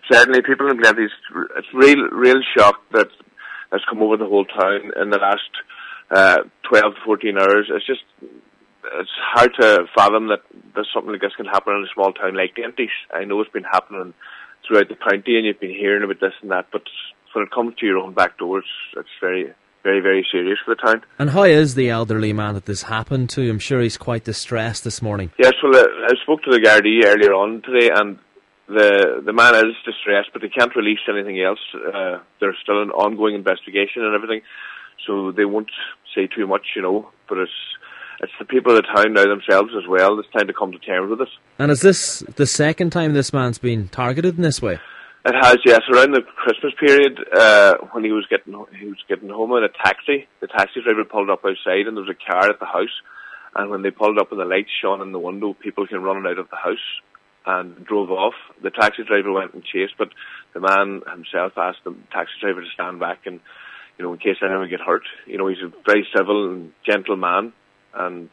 Certainly, people in Glenties, it's real shock that's come over the whole town in the last 12 to 14 hours. It's hard to fathom that something like this can happen in a small town like Glenties. I know it's been happening throughout the county, and you've been hearing about this and that, but when it comes to your own back door, it's very, very, very serious for the town. And how is the elderly man that this happened to? I'm sure he's quite distressed this morning. Yes, well, I spoke to the Gardaí earlier on today, and the man is distressed, but they can't release anything else. There's still an ongoing investigation and everything, so they won't say too much, but it's the people of the town now themselves as well that's time to come to terms with it. And is this the second time this man's been targeted in this way? It has, yes. Around the Christmas period, when he was getting home in a taxi, the taxi driver pulled up outside and there was a car at the house, and when they pulled up and the lights shone in the window, people came running out of the house and drove off. The taxi driver went and chased, but the man himself asked the taxi driver to stand back and, in case anyone get hurt. He's a very civil and gentle man, and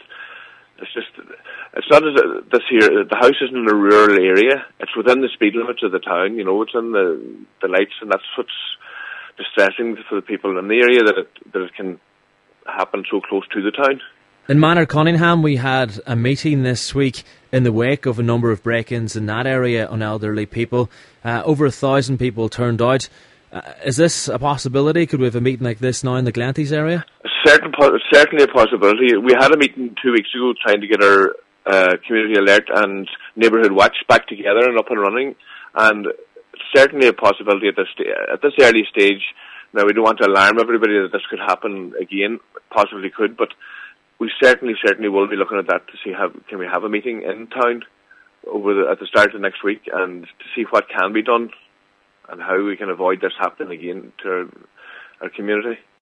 it's not as this here. The house isn't in a rural area. It's within the speed limits of the town. It's in the lights, and that's what's distressing for the people in the area, that it can happen so close to the town. In Manor Cunningham, we had a meeting this week in the wake of a number of break-ins in that area on elderly people. Over 1,000 people turned out. Is this a possibility? Could we have a meeting like this now in the Glenties area? Certainly a possibility. We had a meeting 2 weeks ago trying to get our community alert and neighbourhood watch back together and up and running, and certainly a possibility at this early stage. Now, we don't want to alarm everybody that this could happen again. Possibly could, but we certainly will be looking at that to see can we have a meeting in town at the start of next week, and to see what can be done and how we can avoid this happening again to our community.